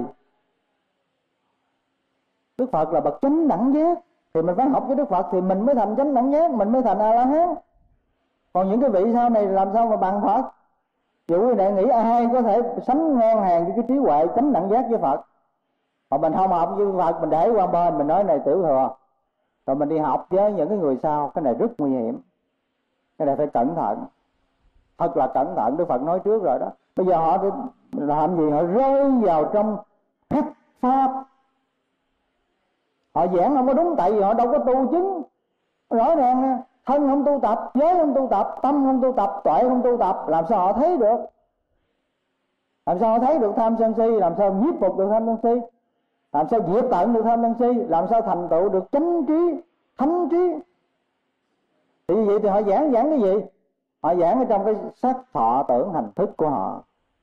Đức Phật là bậc chánh đẳng giác, thì mình phải học với Đức Phật thì mình mới thành chánh đẳng giác, mình mới thành A La Hán. Còn những cái vị sau này làm sao mà bằng Phật? Dù đại nghĩ ai có thể sánh ngang hàng với cái trí huệ chánh đẳng giác với Phật. Mà mình không học với Phật, mình để qua bên, mình nói này tiểu thừa, rồi mình đi học với những cái người sau, cái này rất nguy hiểm. Cái này phải cẩn thận, thật là cẩn thận. Đức Phật nói trước rồi đó. Bây giờ họ làm gì? Họ rơi vào trong hắc pháp. Họ giảng không có đúng, tại vì họ đâu có tu chứng. Rõ ràng nha, thân không tu tập, giới không tu tập, tâm không tu tập, tuệ không tu tập, làm sao họ thấy được? Làm sao họ thấy được tham sân si? Làm sao nhiếp phục được tham sân si? Làm sao diệt tận được tham sân si? Làm sao thành tựu được chánh trí, thánh trí? Thì như vậy thì họ giảng cái gì? Họ giảng ở trong cái sắc thọ tưởng hành thức của họ.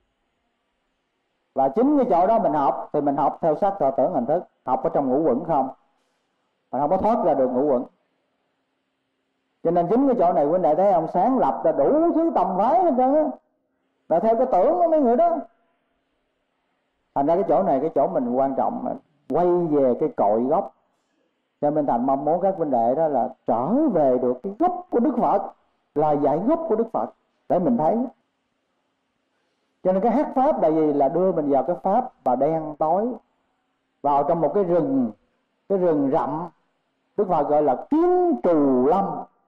Và chính cái chỗ đó mình học, thì mình học theo sắc thọ tưởng hành thức, học ở trong ngũ quẩn không, mình không có thoát ra được ngũ quẩn. Cho nên chính cái chỗ này huynh đệ thấy ông sáng lập là đủ thứ tầm phái hết trơn á, là theo cái tưởng của mấy người đó. Thành ra cái chỗ này, cái chỗ mình quan trọng, quay về cái cội gốc. Cho nên thành mong muốn các huynh đệ đó là trở về được cái gốc của Đức Phật, là dạy gốc của Đức Phật để mình thấy. Cho nên cái hắc pháp là gì? Là đưa mình vào cái pháp và đen tối, vào trong một cái rừng rậm. Đức Phật gọi là kiến trù lâm,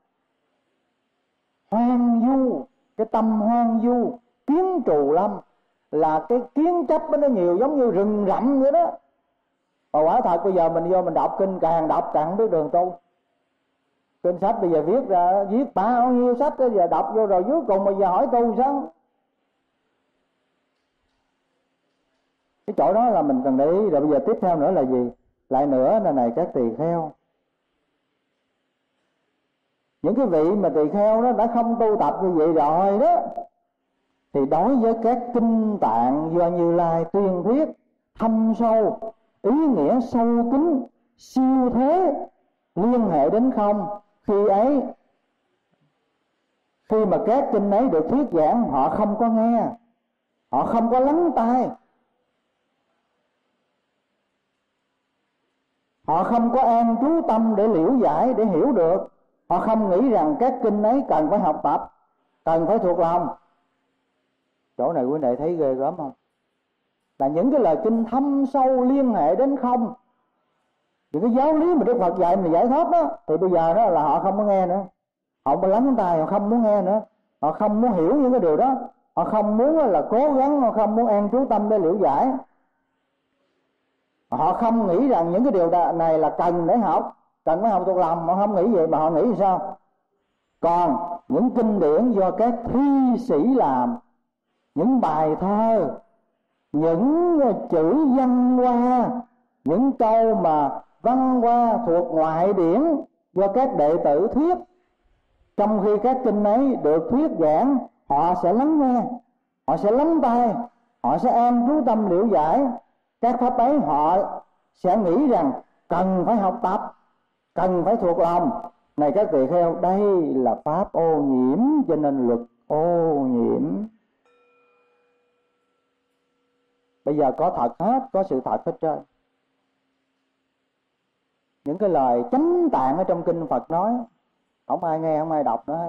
hoang du, cái tâm hoang du. Kiến trù lâm là cái kiến chấp nó nhiều, giống như rừng rậm vậy đó. Và quả thật bây giờ mình vô mình đọc kinh, càng đọc càng không biết đường tu. Kinh sách bây giờ viết ra, viết bao nhiêu sách, bây giờ đọc vô rồi cuối cùng bây giờ hỏi tu sao? Cái chỗ đó là mình cần để ý. Rồi bây giờ tiếp theo nữa là gì? Lại nữa là này các tỳ kheo, những cái vị mà tỳ kheo đó đã không tu tập như vậy rồi đó, thì đối với các kinh tạng do Như Lai tuyên thuyết thâm sâu, ý nghĩa sâu kín, siêu thế, liên hệ đến không, khi mà các kinh ấy được thuyết giảng, họ không có nghe, họ không có lắng tai, họ không có an trú tâm để liễu giải, để hiểu được. Họ không nghĩ rằng các kinh ấy cần phải học tập, cần phải thuộc lòng. Chỗ này quý vị thấy ghê gớm không? Là những cái lời kinh thâm sâu liên hệ đến không, những cái giáo lý mà Đức Phật dạy mình giải thoát đó, thì bây giờ đó là họ không có nghe nữa, họ không có lắng tai, họ không muốn nghe nữa, họ không muốn hiểu những cái điều đó, họ không muốn là cố gắng, họ không muốn an trú tâm để liễu giải. Họ không nghĩ rằng những cái điều này là cần để học, cần phải học thuộc lòng. Họ không nghĩ vậy, mà họ nghĩ sao? Còn những kinh điển do các thi sĩ làm, những bài thơ, những chữ văn hoa, những câu mà văn hoa thuộc ngoại điển do các đệ tử thuyết, trong khi các kinh ấy được thuyết giảng, họ sẽ lắng nghe, họ sẽ lắng tai, họ sẽ an trú tâm liễu giải. Các pháp ấy họ sẽ nghĩ rằng cần phải học tập, cần phải thuộc lòng. Này các tỳ kheo, đây là pháp ô nhiễm, cho nên luật ô nhiễm. Bây giờ có thật hết, có sự thật hết trơn. Những cái lời chánh tạng ở trong kinh Phật nói, không ai nghe, không ai đọc nữa hết.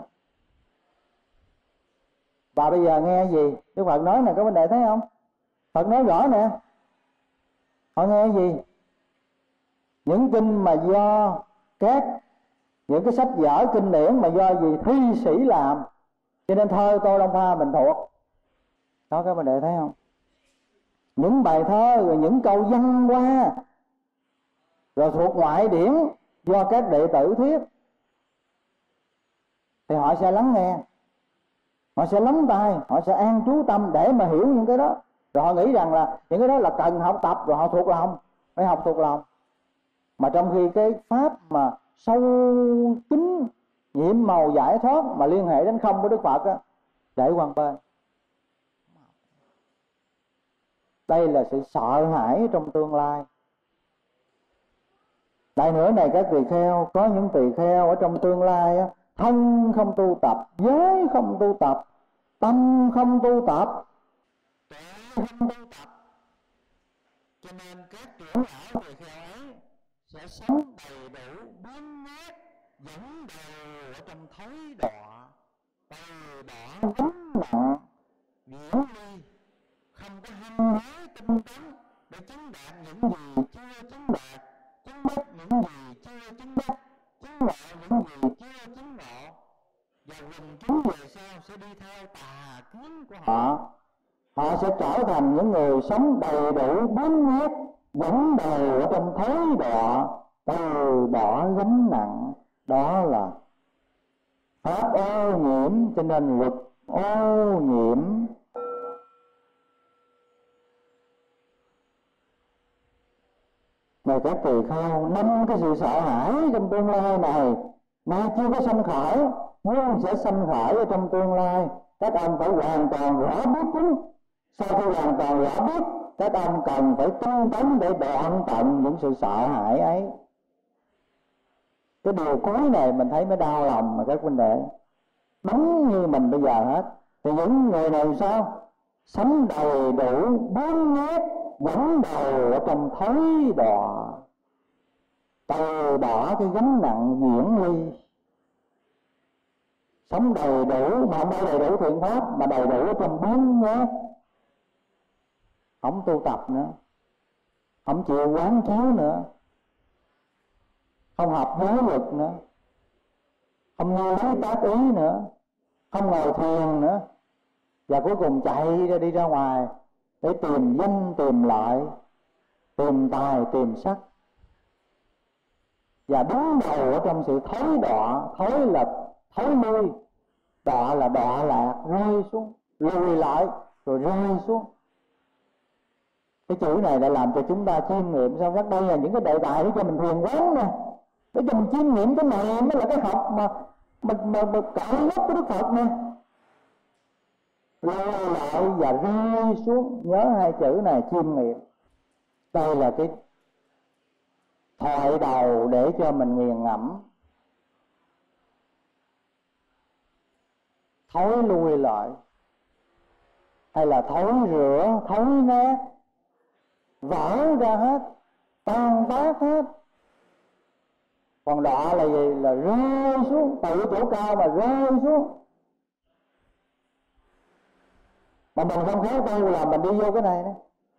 Và bây giờ nghe gì? Đức Phật nói nè, các vấn đề thấy không? Phật nói rõ nè. Họ nghe gì? Những kinh mà do những cái sách vở kinh điển mà do gì thi sĩ làm, cho nên thơ Tô Đông Pha mình thuộc. Đó các bạn đệ thấy không? Những bài thơ, rồi những câu văn hoa, rồi thuộc ngoại điển do các đệ tử thuyết, thì họ sẽ lắng nghe. Họ sẽ lắng tai, họ sẽ an trú tâm để mà hiểu những cái đó. Rồi họ nghĩ rằng là những cái đó là cần học tập, rồi họ thuộc lòng, phải học thuộc lòng. Mà trong khi cái pháp mà sâu kín, nhiệm màu giải thoát mà liên hệ đến không của Đức Phật á, để quan bên. Đây là sự sợ hãi trong tương lai. Lại nữa này các tỳ kheo, có những tỳ kheo ở trong tương lai á, thân không tu tập, giới không tu tập, tâm không tu tập, tuệ không tu tập. Cho nên các trưởng lão tỳ kheo ấy sẽ sống đầy đủ biến nát, dẫn đầu ở trong thối đọa, từ đọa gánh nặng, viễn ly, không có hăng hái tinh tấn để chứng đạt những gì chưa chứng đạt, chứng đắc những gì chưa chứng đắc, chứng ngộ những gì chưa chứng ngộ. Và quần chúng về sau sẽ đi theo tà kiến của họ. Họ sẽ trở thành những người sống đầy đủ biến nát, dẫn đầu ở trong thối đọa, từ bỏ gánh nặng. Đó là pháp ô nhiễm, cho nên luật ô nhiễm. Này các tỳ kheo, 5 cái sự sợ hãi trong tương lai này mà chưa có sanh khởi, muốn sẽ sanh khởi ở trong tương lai. Các ông phải hoàn toàn rõ biết chúng. Sau khi hoàn toàn rõ biết, các ông cần phải tinh tấn để đoạn tận những sự sợ hãi ấy. Cái điều cuối này mình thấy mới đau lòng mà các huynh đệ. Đúng như mình bây giờ hết. Thì những người này sao? Sống đầy đủ, biến nhát, dẫn đầu ở trong thối đọa, từ bỏ cái gánh nặng viễn ly. Sống đầy đủ mà không phải đầy đủ thiện pháp, mà đầy đủ ở trong biến nhát. Không tu tập nữa, không chịu quán chiếu nữa, không học giới luật nữa, không nghe lấy tác ý nữa, không ngồi thiền nữa, và cuối cùng chạy ra đi ra ngoài để tìm danh tìm lợi, tìm tài tìm sắc, và đứng đầu ở trong sự thối đọa. Thối là thối lui, đọa là đọa lạc, rơi xuống, lùi lại rồi rơi xuống. Cái chữ này đã làm cho chúng ta chiêm nghiệm sao các đây là những cái đề tài để cho mình thiền quán nè, để cho mình chiêm nghiệm. Cái này mới là cái học mà cạn nhất của Đức Phật nè. Lùi lại và rơi xuống, nhớ hai chữ này, chiêm nghiệm. Đây là cái thoại đầu để cho mình nghiền ngẫm. Thối lui lại hay là thối rửa, thối nát, vỡ ra hết, tan tác hết. Còn đọa là gì? Là rơi xuống, từ chỗ cao mà rơi xuống. Mà mình không khéo tu là mình đi vô cái này đó.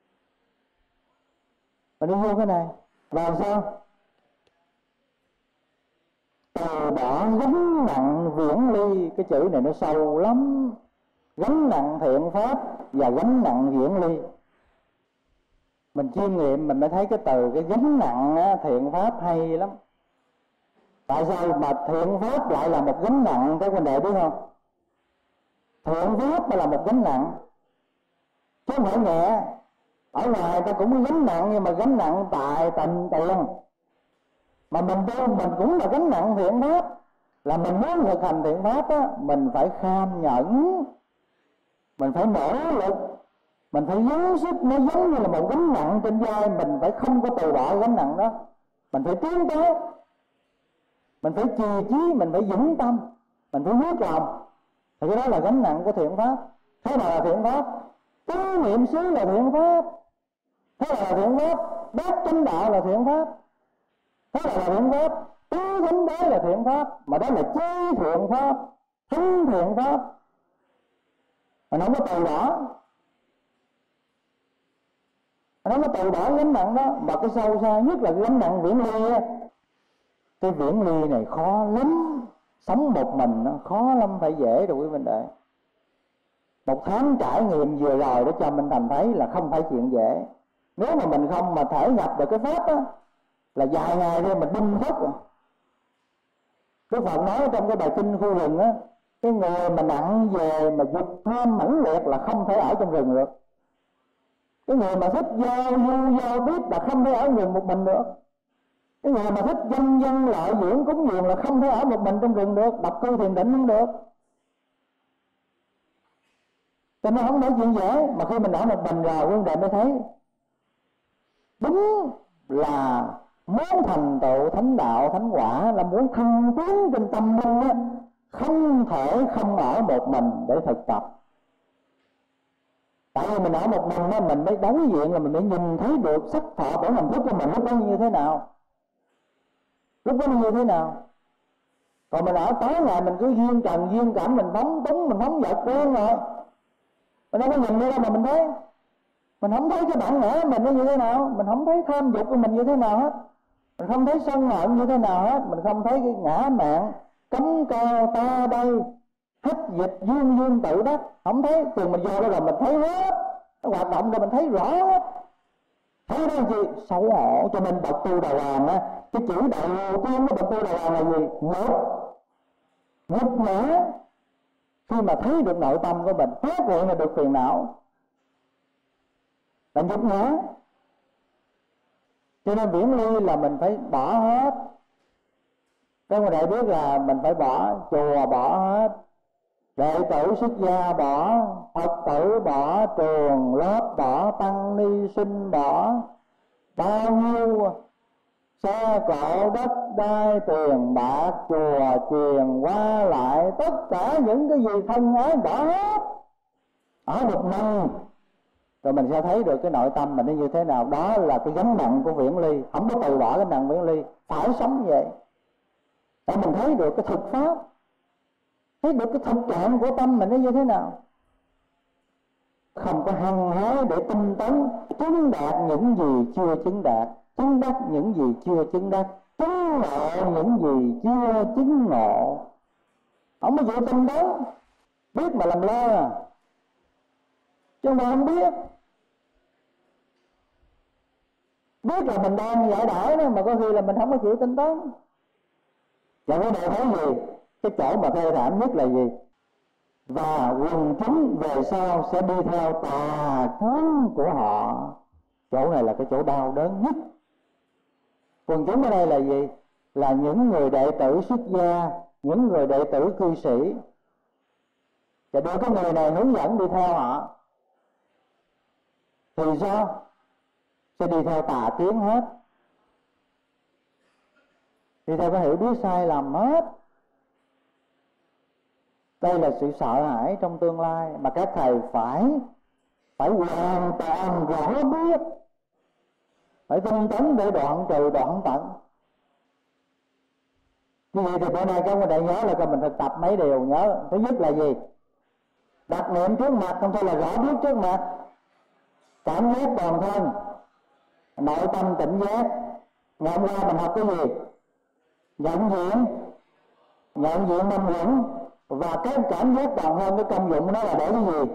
Mình đi vô cái này làm sao? Từ bỏ gánh nặng viễn ly. Cái chữ này nó sâu lắm. Gánh nặng thiện pháp và gánh nặng viễn ly. Mình chiêm nghiệm mình mới thấy cái từ cái gánh nặng á, thiện pháp hay lắm. Tại sao mà thiện pháp lại là một gánh nặng các huynh đệ biết không? Thiện pháp là một gánh nặng chứ không phải nhẹ. Ở ngoài ta cũng gánh nặng, nhưng mà gánh nặng tại tình tiền. Mà mình tu mình cũng là gánh nặng thiện pháp. Là mình muốn thực hành thiện pháp á, mình phải kham nhẫn, mình phải nỗ lực, mình phải dốc sức. Nó giống như là một gánh nặng trên vai, mình phải không có từ bỏ gánh nặng đó. Mình phải tiến tới, mình phải trì chí, mình phải vững tâm, mình phải quyết lòng. Thì cái đó là gánh nặng của thiện pháp. Thế nào là thiện pháp? Tứ niệm xứ là thiện pháp. Thế nào là thiện pháp? Đắc chánh đạo là thiện pháp. Thế nào là thiện pháp? Tứ chánh đế là thiện pháp. Mà đó là chi thiện pháp, thánh thiện pháp. Mà nó không có từ bỏ, nó có từ bỏ gánh nặng đó. Mà cái sâu xa nhất là gánh nặng viễn ly. Cái viễn ly này khó lắm. Sống một mình nó khó lắm, phải dễ rồi quý huynh đệ. Một tháng trải nghiệm vừa rồi để cho mình thành thấy là không phải chuyện dễ. Nếu mà mình không mà thể nhập được cái pháp á, là vài ngày rồi mình đinh thức rồi. Đức Phật nói trong cái bài kinh khu rừng á, Cái người mà nặng về mà dục tham mãnh liệt là không thể ở trong rừng được. Cái người mà thích giao du giao tiếp là không thể ở rừng một mình được. Cái người mà thích danh dân lợi dưỡng cúng dường là không thể ở một mình trong rừng được. Độc cư thiền định không được. Cho nên không nói chuyện dễ. Mà khi mình ở một mình rồi Quân Đệ mới thấy đúng là muốn thành tựu thánh đạo thánh quả, là muốn thăng tiến trên tâm linh á, không thể không ở một mình để thực tập. Tại vì mình ở một mình á, mình mới đối diện, là mình mới nhìn thấy được sắc thọ của hành thức của mình lúc đó như thế nào, lúc đó như thế nào. Còn mình ở tối ngày mình cứ duyên trần duyên cảm, mình phóng túng mình phóng dật quen rồi, mình đâu có nhìn ra mà mình thấy. Mình không thấy cái bản ngã mình nó như thế nào, mình không thấy tham dục của mình như thế nào hết, mình không thấy sân hận như thế nào hết, mình không thấy cái ngã mạn cấm cao ta đây hết dịch duyên duyên tự đắc, không thấy. Từ mình vô đó là mình thấy hết, nó hoạt động rồi mình thấy rõ hết. Thấy đó gì? Xấu hổ. Cho nên bậc tu Đà Hoàng á, cái chữ đầu tiên của bậc tu Đà Hoàng là gì? Nhục nhã. Khi mà thấy được nội tâm của mình, phát hiện là được phiền não, là nhục nhã. Cho nên viễn ly là mình phải bỏ hết. Các bạn đại biết là mình phải bỏ chùa, bỏ hết, đệ tử xuất gia bỏ, Phật tử bỏ, trường lớp bỏ, tăng ni sinh bỏ, bao nhiêu xe cộ đất đai tiền bạc chùa chiền qua lại, tất cả những cái gì thân ái bỏ hết, ở một mình. Rồi mình sẽ thấy được cái nội tâm mình nó như thế nào. Đó là cái gánh nặng của viễn ly. Không có từ bỏ cái nặng viễn ly, phải sống vậy để mình thấy được cái thực pháp, thấy được cái thực trạng của tâm mình nó như thế nào. Không có hăng hái để tinh tấn chứng đạt những gì chưa chứng đạt, chứng đắc những gì chưa chứng đắc, chứng ngộ những gì chưa chứng ngộ. Không có chịu tinh tấn, biết mà làm lơ à, chứ mà không biết. Biết là mình đang giải đãi đó, mà có khi là mình không có chịu tinh tấn. Và cái này thấy gì? Cái chỗ mà thê thảm nhất là gì? Và quần chúng về sau sẽ đi theo tà kiến của họ. Chỗ này là cái chỗ đau đớn nhất. Quần chúng ở đây là gì? Là những người đệ tử xuất gia, những người đệ tử cư sĩ. Và đưa cái người này hướng dẫn đi theo họ, thì sao? Sẽ đi theo tà kiến hết, đi theo cái hiểu biết sai lầm hết. Đây là sự sợ hãi trong tương lai mà các thầy phải hoàn toàn rõ biết, phải tinh tấn để đoạn trừ đoạn tận. Như vậy thì bữa nay các bạn đại nhớ là mình thực tập mấy điều. Nhớ thứ nhất là gì? Đặt niệm trước mặt, không thôi là rõ biết trước mặt, cảm giác toàn thân, nội tâm tỉnh giác. Ngày hôm qua mình học cái gì? Nhận diện minh dẫn. Và cái cảm giác toàn thân, cái công dụng của nó là để cái gì?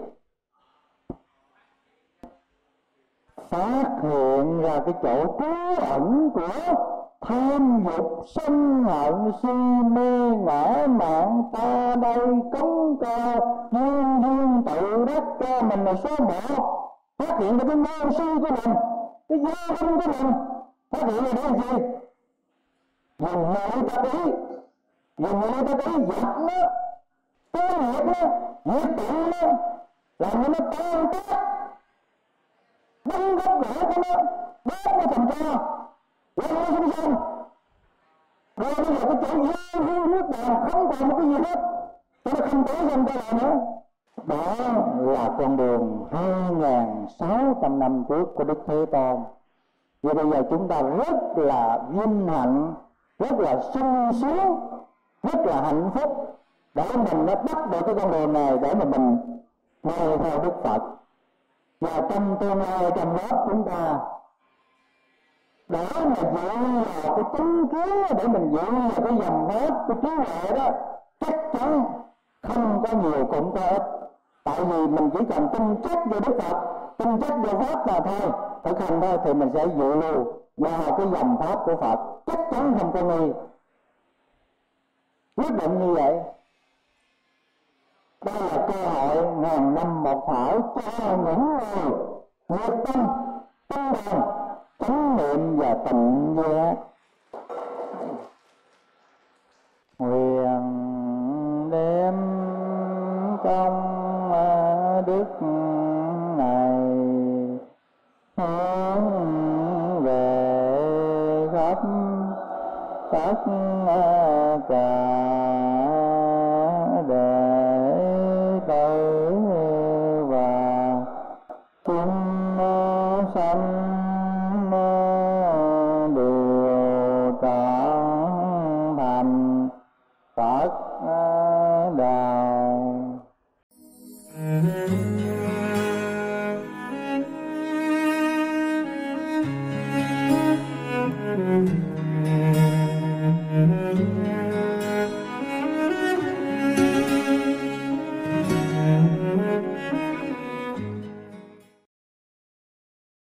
Phát hiện ra cái chỗ trú ẩn của tham dục, sân hận, si mê, ngã mạn, ta đây, cống cao, duyên duyên tự đắc cho mình là số một. Phát hiện ra cái ngu si của mình, cái vô minh của mình. Phát hiện ra đó là gì? Dùng người ta ý, dùng người ta ý dập nó, tiêu diệt nó, diệt tận nó, làm cho nó tan tác, băng gốc rễ của nó, đốt nó thành tro, quăng nó xuống sông. Rồi bây giờ cái chỗ dư nước đàn không còn một cái gì hết, cho nó không tới sông trở lại nữa. Đó là con đường 2.600 năm trước của Đức Thế Tôn. Vì bây giờ chúng ta rất là vinh hạnh, rất là sung sướng, rất là hạnh phúc để mình đã bắt được cái con đường này để mà mình noi theo Đức Phật. Và trong tương lai trong lớp chúng ta để mà dựa vào cái chứng kiến, để mình dựa vào cái dòng pháp cái trí huệ đó, chắc chắn không có nhiều cũng có ít. Tại vì mình chỉ cần tin chắc vô Đức Phật, tin chắc vô pháp là thôi, thực hành thôi, thì mình sẽ dự lưu vào cái dòng pháp của Phật, chắc chắn không có nghi. Quyết định như vậy. Đây là cơ hội ngàn năm một thở cho những người nhiệt tâm, tinh thần, chánh niệm và tịnh giác. Nguyện đem công đức này hướng về khắp tất cả đệ tử và chúng sanh